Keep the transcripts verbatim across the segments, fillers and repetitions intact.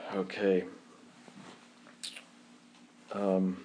Okay. Um,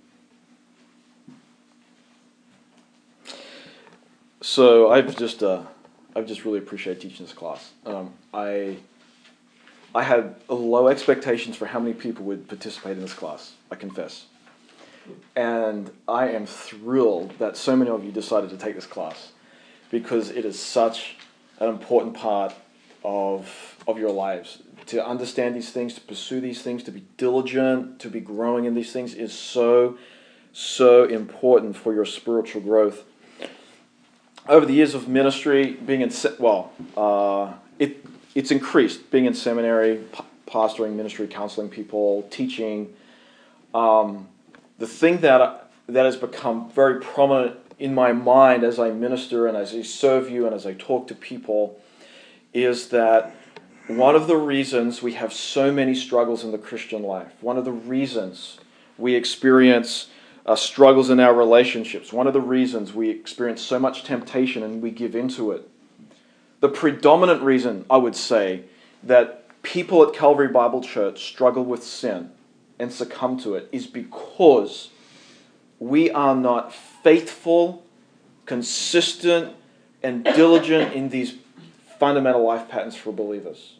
so I've just uh, I've just really appreciated teaching this class. Um, I I had low expectations for how many people would participate in this class, I confess. And I am thrilled that so many of you decided to take this class, because it is such an important part of of your lives. To understand these things, to pursue these things, to be diligent, to be growing in these things is so, so important for your spiritual growth. Over the years of ministry, being in, well, uh, it it's increased, being in seminary, p- pastoring, ministry, counseling people, teaching. Um, the thing that that has become very prominent in my mind as I minister and as I serve you and as I talk to people is that one of the reasons we have so many struggles in the Christian life, one of the reasons we experience uh, struggles in our relationships, one of the reasons we experience so much temptation and we give into it, the predominant reason, I would say, that people at Calvary Bible Church struggle with sin and succumb to it is because we are not faithful, consistent, and diligent in these fundamental life patterns for believers.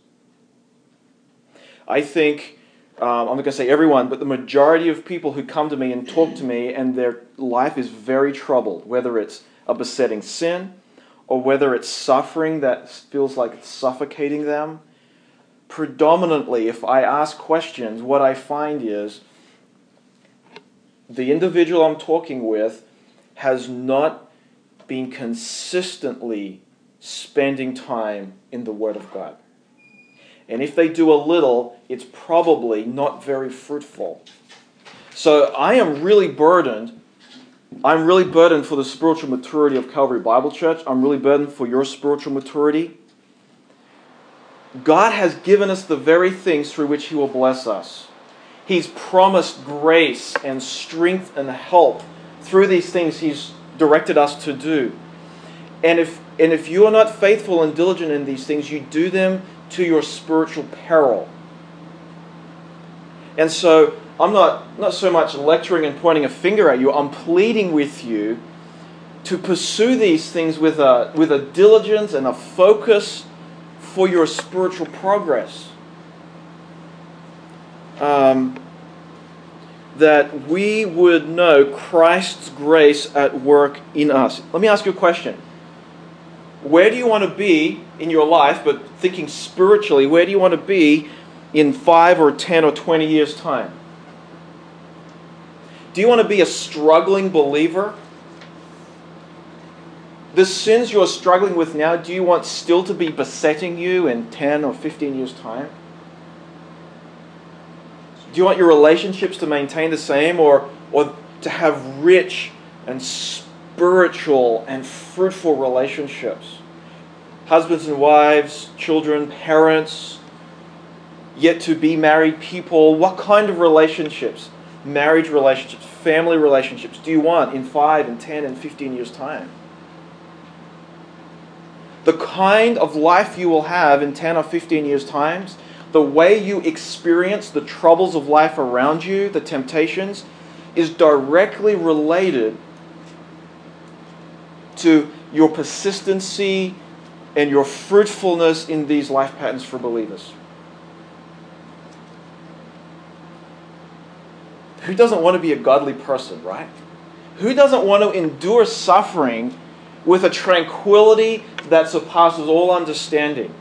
I think, um, I'm not going to say everyone, but the majority of people who come to me and talk to me and their life is very troubled, whether it's a besetting sin or whether it's suffering that feels like it's suffocating them, predominantly, if I ask questions, what I find is the individual I'm talking with has not been consistently spending time in the Word of God. And if they do a little, it's probably not very fruitful. So I am really burdened. I'm really burdened for the spiritual maturity of Calvary Bible Church. I'm really burdened for your spiritual maturity. God has given us the very things through which He will bless us. He's promised grace and strength and help through these things He's directed us to do. And if and if you are not faithful and diligent in these things, you do them to your spiritual peril. And so I'm not, not so much lecturing and pointing a finger at you. I'm pleading with you to pursue these things with a with a diligence and a focus for your spiritual progress. Um, that we would know Christ's grace at work in us. Let me ask you a question. Where do you want to be in your life, but thinking spiritually, where do you want to be in five or ten or twenty years' time? Do you want to be a struggling believer? The sins you're struggling with now, do you want still to be besetting you in ten or fifteen years' time? Do you want your relationships to maintain the same, or, or to have rich and spiritual and fruitful relationships? Husbands and wives, children, parents, yet to be married people. What kind of relationships, marriage relationships, family relationships do you want in five and ten and fifteen years' time? The kind of life you will have in ten or fifteen years' time, the way you experience the troubles of life around you, the temptations, is directly related to your persistency and your fruitfulness in these life patterns for believers. Who doesn't want to be a godly person, right? Who doesn't want to endure suffering with a tranquility that surpasses all understanding?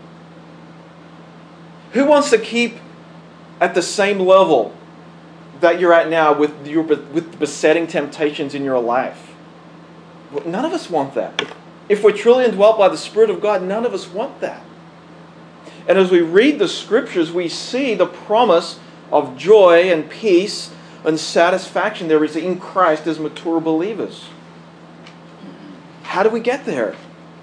Who wants to keep at the same level that you're at now with your with the besetting temptations in your life? None of us want that. If we're truly indwelt by the Spirit of God, none of us want that. And as we read the Scriptures, we see the promise of joy and peace and satisfaction there is in Christ as mature believers. How do we get there?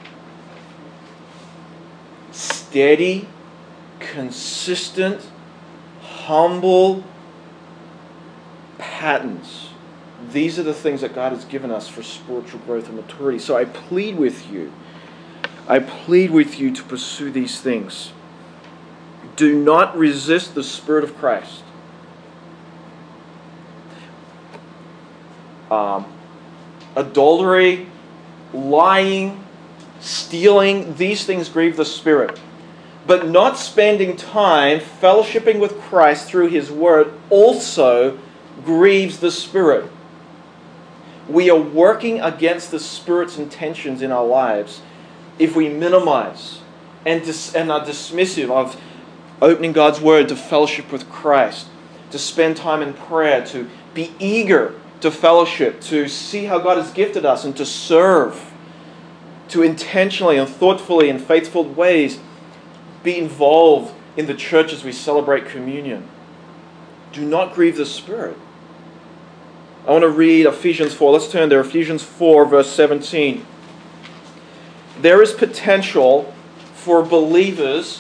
Steady, consistent, humble patterns. These are the things that God has given us for spiritual growth and maturity. So I plead with you. I plead with you to pursue these things. Do not resist the Spirit of Christ. Um, adultery, lying, stealing, these things grieve the Spirit. But not spending time fellowshipping with Christ through His Word also grieves the Spirit. We are working against the Spirit's intentions in our lives if we minimize and, dis- and are dismissive of opening God's Word to fellowship with Christ, to spend time in prayer, to be eager to fellowship, to see how God has gifted us and to serve, to intentionally and thoughtfully in faithful ways be involved in the church as we celebrate communion. Do not grieve the Spirit. I want to read Ephesians four. Let's turn there. Ephesians four, verse seventeen. There is potential for believers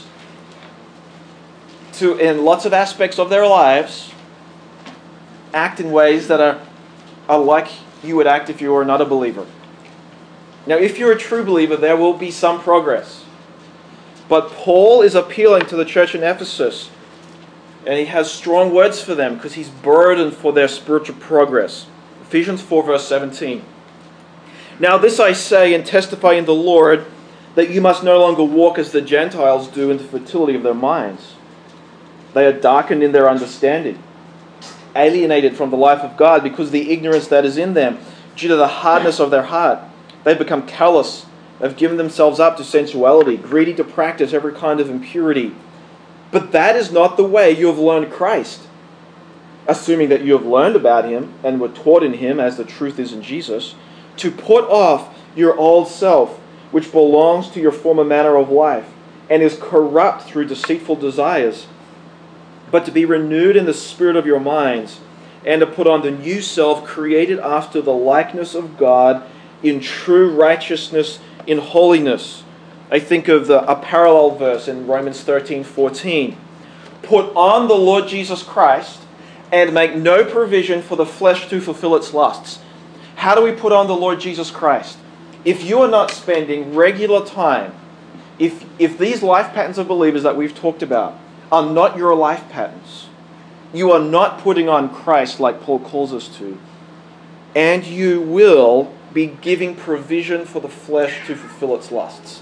to, in lots of aspects of their lives, act in ways that are, are like you would act if you were not a believer. Now, if you're a true believer, there will be some progress. But Paul is appealing to the church in Ephesus, and he has strong words for them because he's burdened for their spiritual progress. Ephesians four, verse seventeen. Now this I say and testify in the Lord, that you must no longer walk as the Gentiles do in the fertility of their minds. They are darkened in their understanding, alienated from the life of God because of the ignorance that is in them, due to the hardness of their heart. They've become callous, have given themselves up to sensuality, greedy to practice every kind of impurity. But that is not the way you have learned Christ. Assuming that you have learned about Him and were taught in Him as the truth is in Jesus, to put off your old self, which belongs to your former manner of life, and is corrupt through deceitful desires, but to be renewed in the spirit of your minds, and to put on the new self, created after the likeness of God, in true righteousness, in holiness. I think of the, a parallel verse in Romans thirteen fourteen. Put on the Lord Jesus Christ and make no provision for the flesh to fulfill its lusts. How do we put on the Lord Jesus Christ? If you are not spending regular time, if, if these life patterns of believers that we've talked about are not your life patterns, you are not putting on Christ like Paul calls us to, and you will be giving provision for the flesh to fulfill its lusts.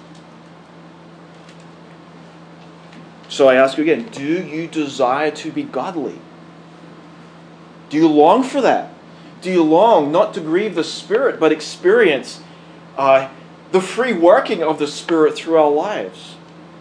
So I ask you again, do you desire to be godly? Do you long for that? Do you long not to grieve the Spirit, but experience uh, the free working of the Spirit through our lives?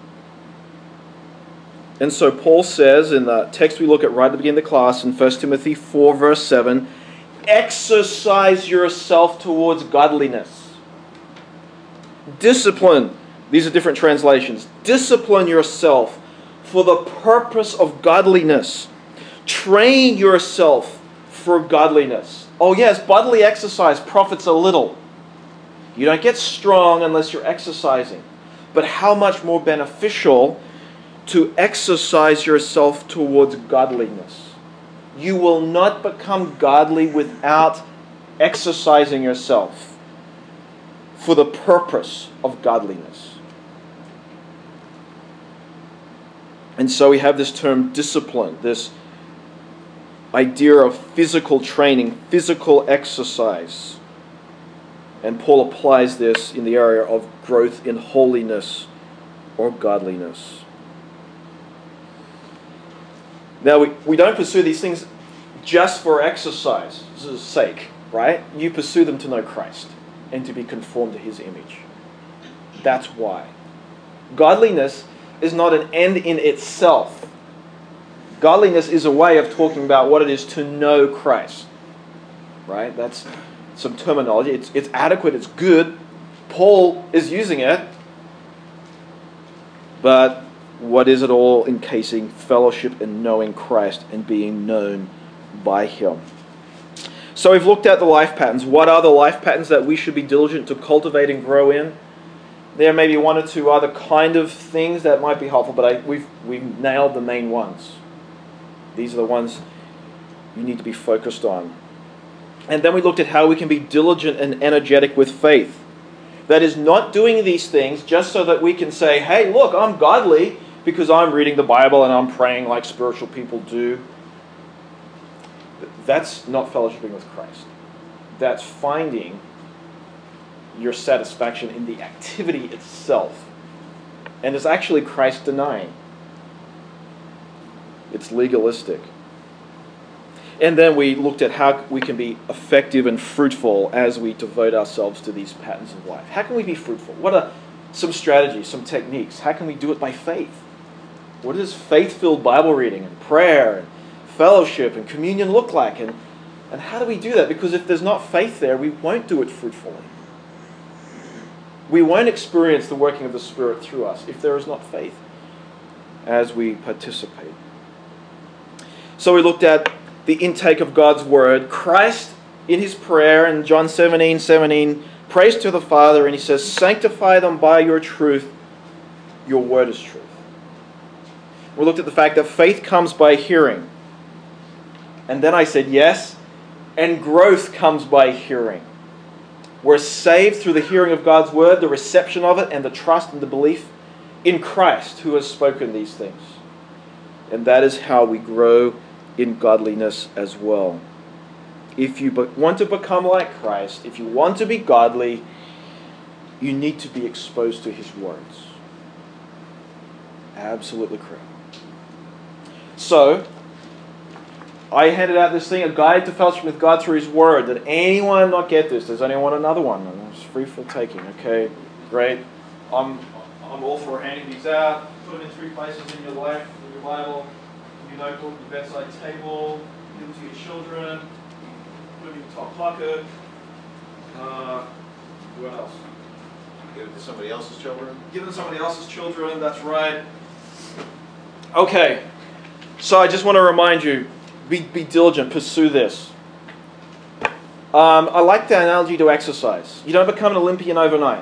And so Paul says in the text we look at right at the beginning of the class in First Timothy four verse seven, exercise yourself towards godliness. Discipline. These are different translations. Discipline yourself for the purpose of godliness. Train yourself for godliness. Oh yes, bodily exercise profits a little. You don't get strong unless you're exercising. But how much more beneficial to exercise yourself towards godliness. You will not become godly without exercising yourself for the purpose of godliness. And so we have this term discipline, this idea of physical training, physical exercise. And Paul applies this in the area of growth in holiness or godliness. Now, we, we don't pursue these things just for exercise's sake, right? You pursue them to know Christ and to be conformed to His image. That's why. Godliness is not an end in itself. Godliness is a way of talking about what it is to know Christ. Right? That's some terminology. It's, it's adequate, it's good. Paul is using it. But what is it all encasing? Fellowship and knowing Christ and being known by Him. So we've looked at the life patterns. What are the life patterns that we should be diligent to cultivate and grow in? There may be one or two other kind of things that might be helpful, but I, we've, we've nailed the main ones. These are the ones you need to be focused on. And then we looked at how we can be diligent and energetic with faith. That is not doing these things just so that we can say, hey, look, I'm godly, because I'm reading the Bible and I'm praying like spiritual people do. That's not fellowshipping with Christ. That's finding your satisfaction in the activity itself. And it's actually Christ denying. It's legalistic. And then we looked at how we can be effective and fruitful as we devote ourselves to these patterns of life. How can we be fruitful? What are some strategies, some techniques? How can we do it by faith? What does faith-filled Bible reading and prayer and fellowship and communion look like? And, and how do we do that? Because if there's not faith there, we won't do it fruitfully. We won't experience the working of the Spirit through us if there is not faith as we participate. So we looked at the intake of God's Word. Christ, in his prayer in John seventeen seventeen, prays to the Father and he says, "Sanctify them by your truth. Your word is truth." We looked at the fact that faith comes by hearing. And then I said, yes, and growth comes by hearing. We're saved through the hearing of God's Word, the reception of it, and the trust and the belief in Christ who has spoken these things. And that is how we grow in godliness as well. If you want to become like Christ, if you want to be godly, you need to be exposed to his words. Absolutely correct. So, I handed out this thing, a guide to fellowship with God through his word. Did anyone not get this? Does anyone want another one? It's free for taking. Okay, great. I'm, I'm all for handing these out. Put them in three places in your life, in your Bible, in your notebook, your bedside table, give them to your children, put them in your top pocket. Uh, what else? Give it to somebody else's children. Give it to somebody else's children, that's right. Okay, so I just want to remind you, Be, be diligent, pursue this. Um, I like the analogy to exercise. You don't become an Olympian overnight.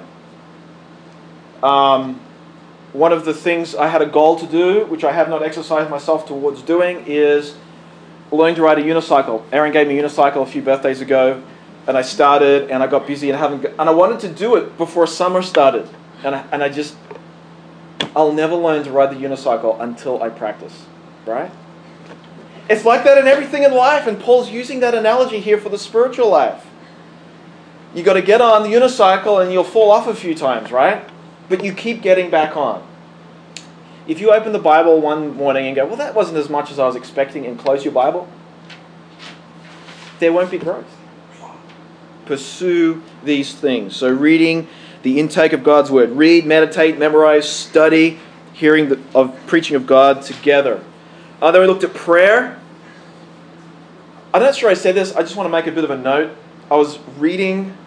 Um, one of the things I had a goal to do, which I have not exercised myself towards doing, is learning to ride a unicycle. Aaron gave me a unicycle a few birthdays ago, and I started, and I got busy, and haven't. And I wanted to do it before summer started, and I, and I just, I'll never learn to ride the unicycle until I practice, right? It's like that in everything in life, and Paul's using that analogy here for the spiritual life. You got to get on the unicycle and you'll fall off a few times, right? But you keep getting back on. If you open the Bible one morning and go, well, that wasn't as much as I was expecting, and close your Bible, there won't be growth. Pursue these things. So reading, the intake of God's Word. Read, meditate, memorize, study, hearing the, of preaching of God together. Uh, then we looked at prayer. I'm not sure I said this. I just want to make a bit of a note. I was reading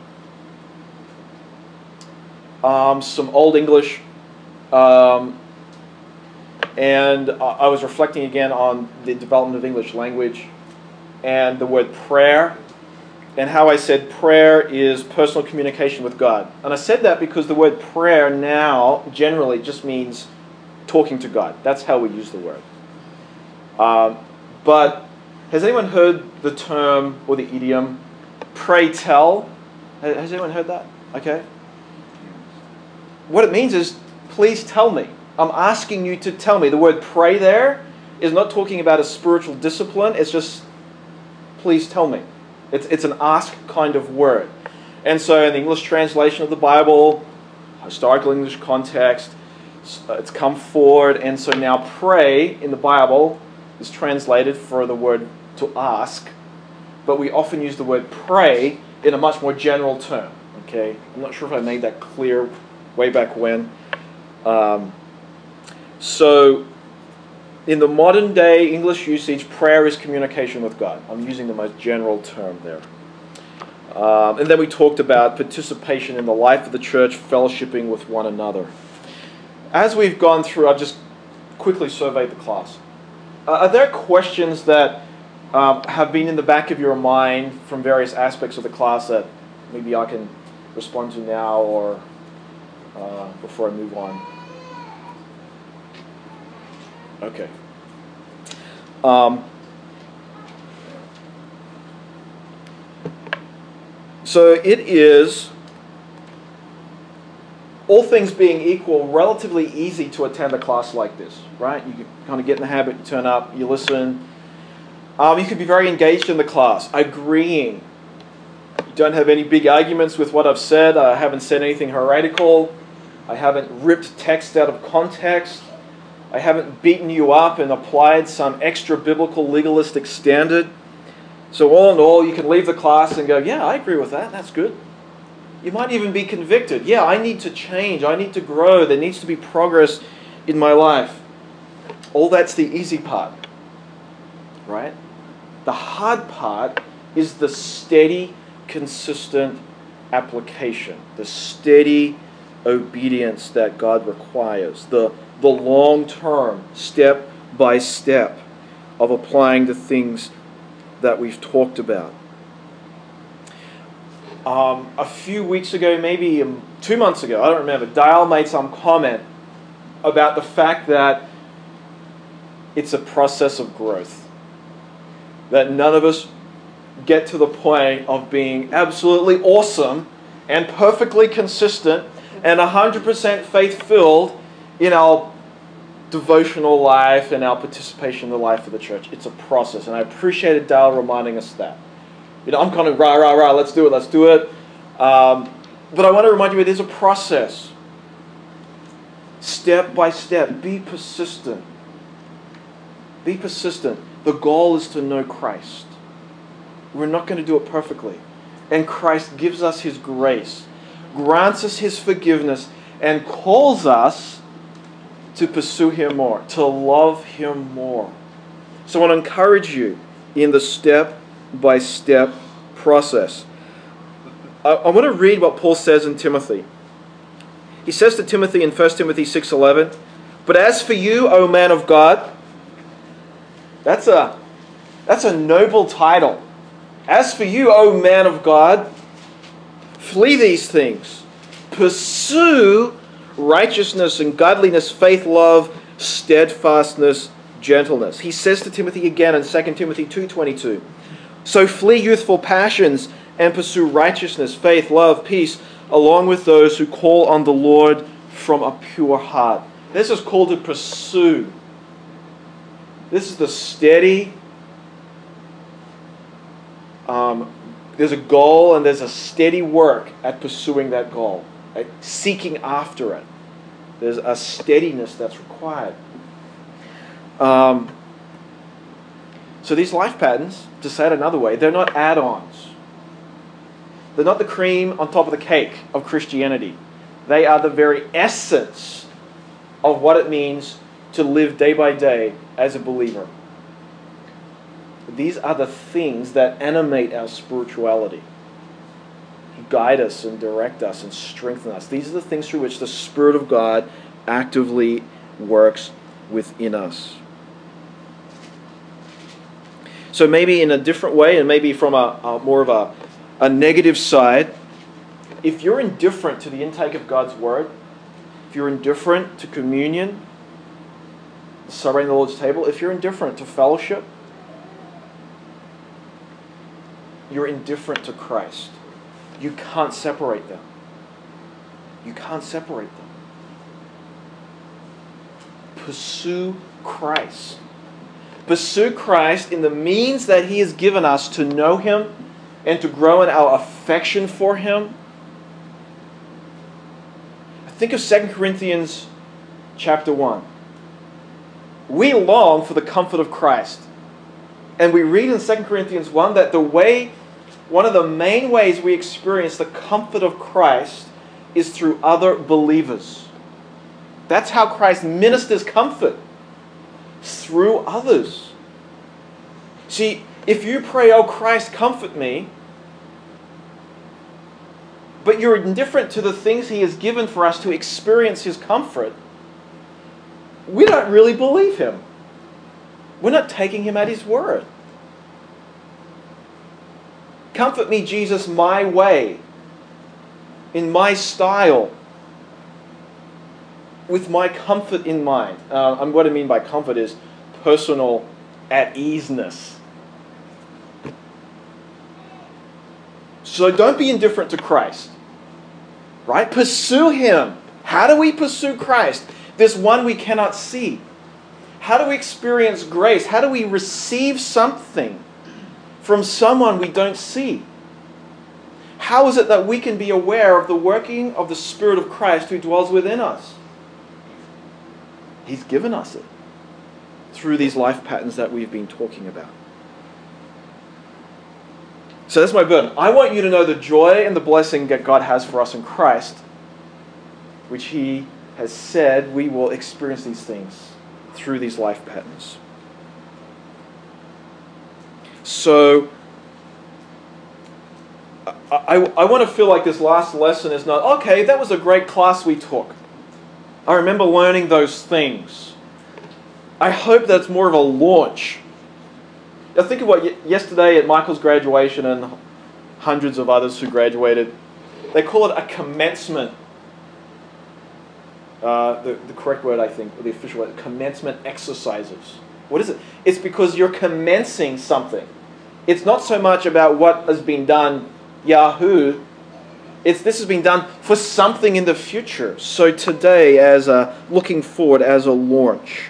um, some Old English, um, and I was reflecting again on the development of English language and the word prayer, and how I said prayer is personal communication with God. And I said that because the word prayer now generally just means talking to God. That's how we use the word. Um, but has anyone heard the term or the idiom, pray tell? Has anyone heard that? Okay. What it means is, please tell me. I'm asking you to tell me. The word pray there is not talking about a spiritual discipline. It's just, please tell me. It's, it's an ask kind of word. And so in the English translation of the Bible, historical English context, it's come forward. And so now pray in the Bible is translated for the word to ask, but we often use the word pray in a much more general term. Okay, I'm not sure if I made that clear way back when. Um, so, in the modern day English usage, prayer is communication with God. I'm using the most general term there. Um, and then we talked about participation in the life of the church, fellowshipping with one another. As we've gone through, I've just quickly surveyed the class. Uh, are there questions that um, have been in the back of your mind from various aspects of the class that maybe I can respond to now or uh, before I move on? Okay. Um, so it is all things being equal, relatively easy to attend a class like this, right? You can kind of get in the habit, you turn up, you listen. Um, you could be very engaged in the class, agreeing. You don't have any big arguments with what I've said. I haven't said anything heretical. I haven't ripped text out of context. I haven't beaten you up and applied some extra biblical legalistic standard. So all in all, you can leave the class and go, yeah, I agree with that. That's good. You might even be convicted. Yeah, I need to change. I need to grow. There needs to be progress in my life. All that's the easy part, right? The hard part is the steady, consistent application, the steady obedience that God requires, the, the long-term, step-by-step of applying the things that we've talked about. Um, a few weeks ago, maybe um, two months ago, I don't remember, Dale made some comment about the fact that it's a process of growth. That none of us get to the point of being absolutely awesome and perfectly consistent and one hundred percent faith-filled in our devotional life and our participation in the life of the church. It's a process, and I appreciated Dale reminding us that. You know, I'm kind of rah, rah, rah, let's do it, let's do it. Um, but I want to remind you, it is a process. Step by step, be persistent. Be persistent. The goal is to know Christ. We're not going to do it perfectly. And Christ gives us His grace, grants us His forgiveness, and calls us to pursue Him more, to love Him more. So I want to encourage you in the step-by-step process. I, I want to read what Paul says in Timothy. He says to Timothy in First Timothy six eleven, "But as for you, O man of God," that's a, that's a noble title. "As for you, O man of God, flee these things. Pursue righteousness and godliness, faith, love, steadfastness, gentleness." He says to Timothy again in Second Timothy two twenty-two, "So flee youthful passions and pursue righteousness, faith, love, peace, along with those who call on the Lord from a pure heart." This is called to pursue. This is the steady, um, there's a goal and there's a steady work at pursuing that goal, at seeking after it. There's a steadiness that's required. Um, so these life patterns, to say it another way, they're not add-ons. They're not the cream on top of the cake of Christianity. They are the very essence of what it means to live day by day as a believer. These are the things that animate our spirituality, guide us and direct us and strengthen us. These are the things through which the Spirit of God actively works within us. So maybe in a different way, and maybe from a, a more of a, a negative side, if you're indifferent to the intake of God's Word, if you're indifferent to communion, celebrating the Lord's table, if you're indifferent to fellowship, you're indifferent to Christ. You can't separate them. You can't separate them. Pursue Christ. Pursue Christ in the means that He has given us to know Him and to grow in our affection for Him. Think of Second Corinthians chapter one. We long for the comfort of Christ. And we read in Second Corinthians one that the way, one of the main ways we experience the comfort of Christ is through other believers. That's how Christ ministers comfort, through others. See, if you pray, "Oh Christ, comfort me," but you're indifferent to the things He has given for us to experience His comfort, we don't really believe Him. We're not taking Him at His word. Comfort me, Jesus, my way, in my style, with my comfort in mind. Uh, and what I mean by comfort is personal at-easeness. So don't be indifferent to Christ. Right? Pursue Him. How do we pursue Christ? This one we cannot see. How do we experience grace? How do we receive something from someone we don't see? How is it that we can be aware of the working of the Spirit of Christ who dwells within us? He's given us it through these life patterns that we've been talking about. So that's my burden. I want you to know the joy and the blessing that God has for us in Christ, which He has said we will experience these things through these life patterns. So, I, I, I want to feel like this last lesson is not, okay, that was a great class we took. I remember learning those things. I hope that's more of a launch. Now think of what yesterday at Michael's graduation and hundreds of others who graduated, they call it a commencement. Uh, the, the correct word, I think, or the official word, commencement exercises. What is it? It's because you're commencing something. It's not so much about what has been done, Yahoo. It's this has been done for something in the future. So today, as a looking forward, as a launch.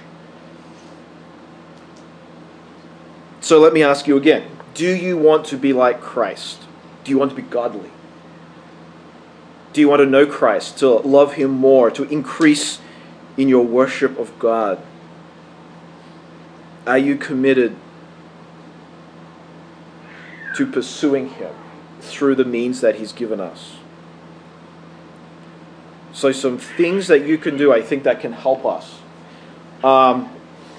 So let me ask you again. Do you want to be like Christ? Do you want to be godly? Do you want to know Christ, to love Him more, to increase in your worship of God? Are you committed to pursuing Him through the means that He's given us? So some things that you can do, I think, that can help us. Um,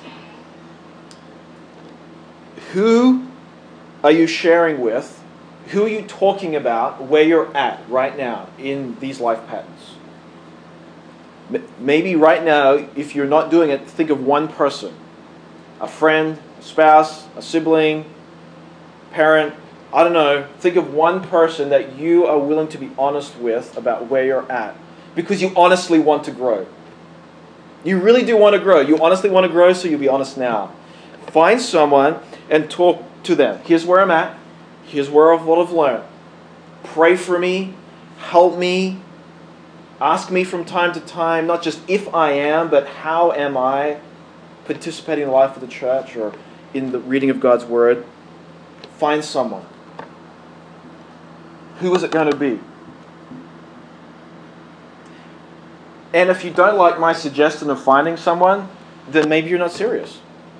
who are you sharing with? Who are you talking about where you're at right now in these life patterns? Maybe right now, if you're not doing it, think of one person. A friend, a spouse, a sibling, parent, I don't know. Think of one person that you are willing to be honest with about where you're at. Because you honestly want to grow. You really do want to grow. You honestly want to grow, so you'll be honest now. Find someone and talk to them. Here's where I'm at. Here's where I've what I've learned. Pray for me. Help me. Ask me from time to time, not just if I am, but how am I participating in the life of the church or in the reading of God's Word. Find someone. Who is it going to be? And if you don't like my suggestion of finding someone, then maybe you're not serious.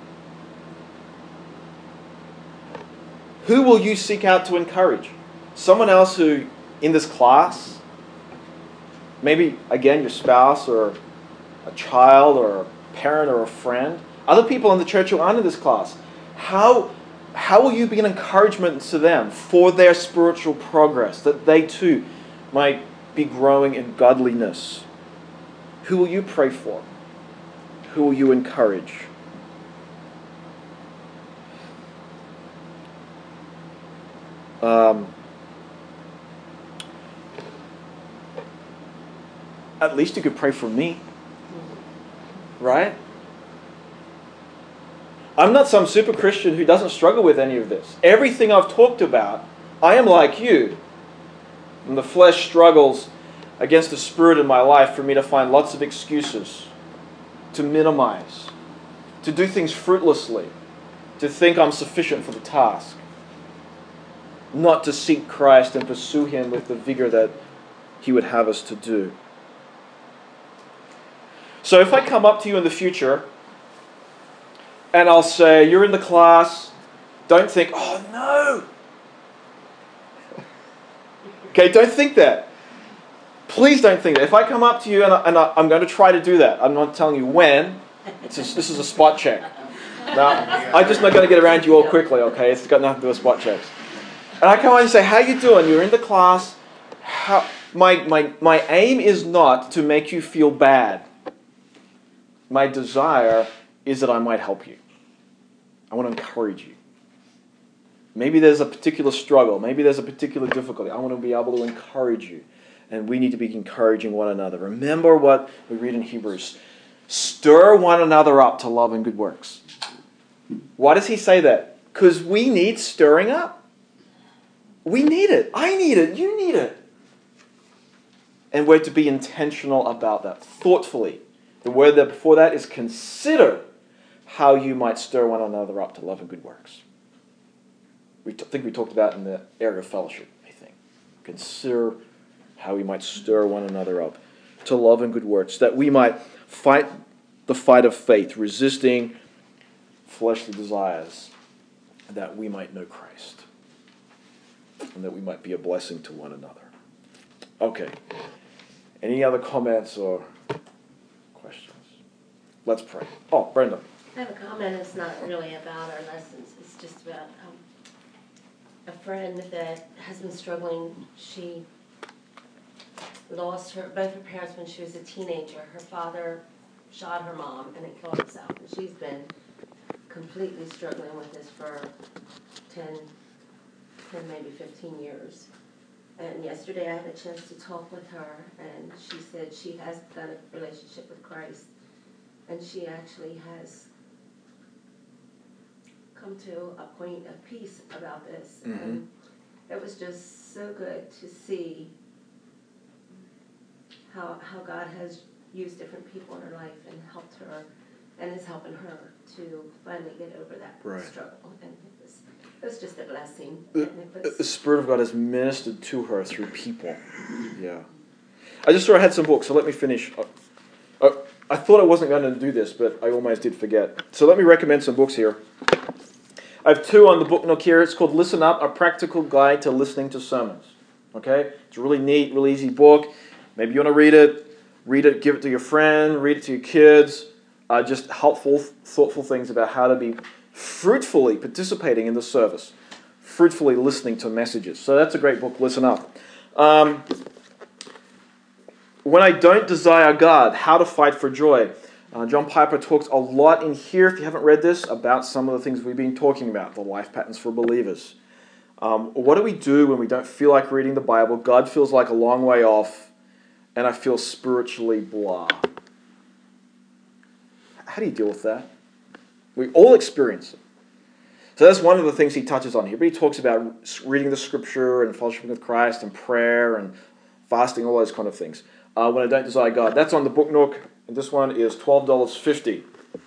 Who will you seek out to encourage? Someone else who, in this class, maybe, again, your spouse or a child or a parent or a friend, other people in the church who aren't in this class. How, how will you be an encouragement to them for their spiritual progress, that they too might be growing in godliness? Who will you pray for? Who will you encourage? Um, at least you could pray for me. Right? I'm not some super Christian who doesn't struggle with any of this. Everything I've talked about, I am like you. And the flesh struggles against the Spirit in my life for me to find lots of excuses, to minimize, to do things fruitlessly, to think I'm sufficient for the task, not to seek Christ and pursue Him with the vigor that He would have us to do. So if I come up to you in the future and I'll say, you're in the class, don't think, oh no. Okay, don't think that. Please don't think that. If I come up to you and, I, and I, I'm going to try to do that, I'm not telling you when. It's a, this is a spot check. Now, I'm just not going to get around you all quickly, okay? It's got nothing to do with spot checks. And I come on and say, how you doing? You're in the class. How, my, my, my aim is not to make you feel bad. My desire is that I might help you. I want to encourage you. Maybe there's a particular struggle. Maybe there's a particular difficulty. I want to be able to encourage you. And we need to be encouraging one another. Remember what we read in Hebrews. Stir one another up to love and good works. Why does he say that? Because we need stirring up. We need it. I need it. You need it. And we're to be intentional about that, thoughtfully. The word that before that is consider how you might stir one another up to love and good works. We t- think we talked about in the area of fellowship, I think. Consider how we might stir one another up to love and good works, that we might fight the fight of faith, resisting fleshly desires, that we might know Christ, and that we might be a blessing to one another. Okay. Any other comments or questions? Let's pray. Oh, Brenda. I have a comment. It's not really about our lessons. It's just about um, a friend that has been struggling. She lost her both her parents when she was a teenager. Her father shot her mom and then killed himself. And she's been completely struggling with this for ten, ten, maybe fifteen years. And yesterday I had a chance to talk with her, and she said she has got a relationship with Christ, and she actually has come to a point of peace about this. Mm-hmm. And it was just so good to see how how God has used different people in her life and helped her, and is helping her to finally get over that right. struggle. And it was, it was just a blessing. The, and it was, the Spirit of God has ministered to her through people. Yeah. I just saw I had some books, so let me finish. Uh, uh, I thought I wasn't going to do this, but I almost did forget. So let me recommend some books here. I have two on the book nook here. It's called Listen Up, A Practical Guide to Listening to Sermons. Okay? It's a really neat, really easy book. Maybe you want to read it. Read it, give it to your friend, read it to your kids. Uh, just helpful, thoughtful things about how to be fruitfully participating in the service. Fruitfully listening to messages. So that's a great book, Listen Up. Um, When I Don't Desire God, How to Fight for Joy. Uh, John Piper talks a lot in here, if you haven't read this, about some of the things we've been talking about, the life patterns for believers. Um, what do we do when we don't feel like reading the Bible? God feels like a long way off, and I feel spiritually blah. How do you deal with that? We all experience it. So that's one of the things he touches on here. But he talks about reading the Scripture and fellowship with Christ and prayer and fasting, all those kind of things. Uh, when I Don't Desire God. That's on the book nook. And this one is twelve dollars fifty.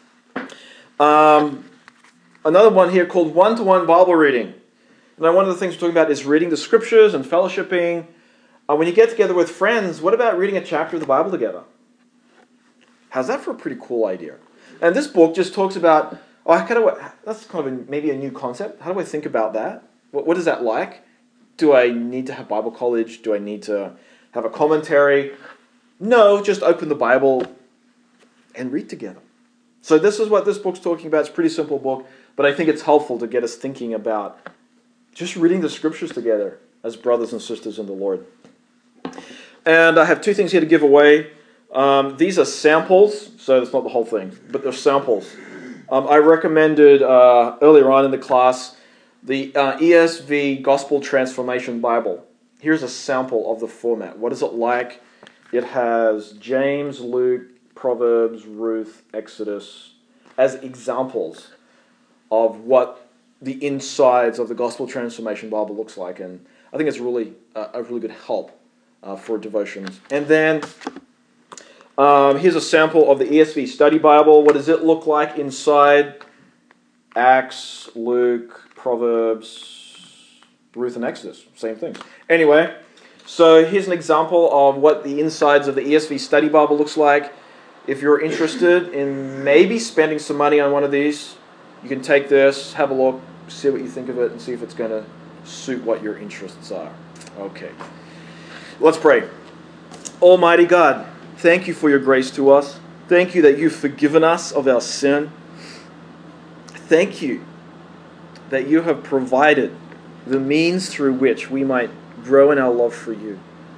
Um, another one here called One-to-One Bible Reading. Now, one of the things we're talking about is reading the Scriptures and fellowshipping. Uh, when you get together with friends, what about reading a chapter of the Bible together? How's that for a pretty cool idea? And this book just talks about, oh, how do I, that's kind of a, maybe a new concept. How do I think about that? What, what is that like? Do I need to have Bible college? Do I need to have a commentary? No, just open the Bible and read together. So this is what this book's talking about. It's a pretty simple book, but I think it's helpful to get us thinking about just reading the Scriptures together as brothers and sisters in the Lord. And I have two things here to give away. Um, these are samples, so it's not the whole thing, but they're samples. Um, I recommended uh, earlier on in the class the uh, E S V Gospel Transformation Bible. Here's a sample of the format. What is it like? It has James, Luke, Proverbs, Ruth, Exodus as examples of what the insides of the Gospel Transformation Bible looks like, and I think it's really uh, a really good help uh, for devotions. And then um, here's a sample of the E S V Study Bible. What does it look like inside? Acts, Luke, Proverbs, Ruth, and Exodus. Same things. Anyway, so here's an example of what the insides of the E S V Study Bible looks like. If you're interested in maybe spending some money on one of these, you can take this, have a look, see what you think of it, and see if it's going to suit what your interests are. Okay. Let's pray. Almighty God, thank you for your grace to us. Thank you that you've forgiven us of our sin. Thank you that you have provided the means through which we might grow in our love for you.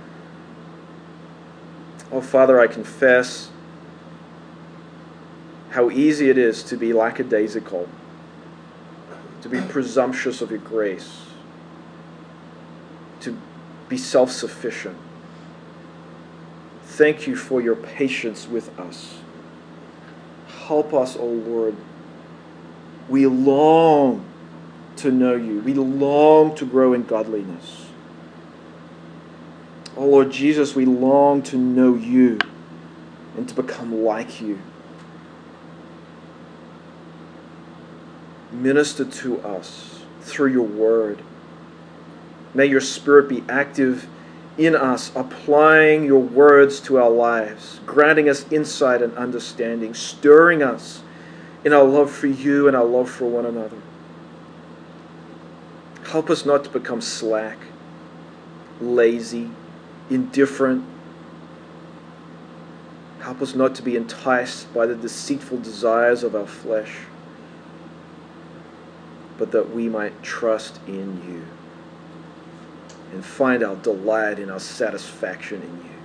Oh, Father, I confess how easy it is to be lackadaisical, to be presumptuous of your grace, to be self-sufficient. Thank you for your patience with us. Help us, O Lord. We long to know you. We long to grow in godliness. Oh Lord Jesus, we long to know you and to become like you. Minister to us through your word. May your Spirit be active in us, applying your words to our lives, granting us insight and understanding, stirring us in our love for you and our love for one another. Help us not to become slack, lazy, indifferent. Help us not to be enticed by the deceitful desires of our flesh, but that we might trust in you and find our delight and our satisfaction in you.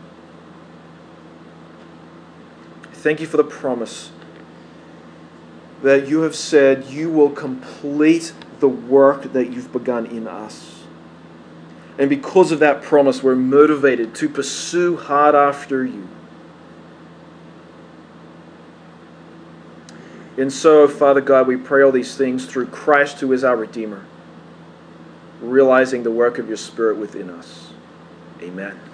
Thank you for the promise that you have said you will complete the work that you've begun in us. And because of that promise, we're motivated to pursue hard after you. And so, Father God, we pray all these things through Christ, who is our Redeemer, realizing the work of your Spirit within us. Amen.